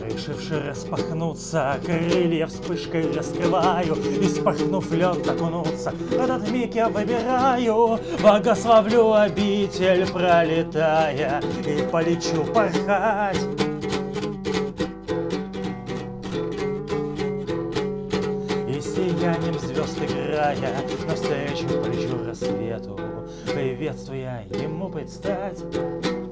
Решивши распахнуться, крылья вспышкой раскрываю, и, спахнув лед, окунуться, этот миг я выбираю. Благословлю обитель, пролетая, и полечу порхать. И сиянием звезд играя, навстречу полечу рассвету, приветствуя ему предстать.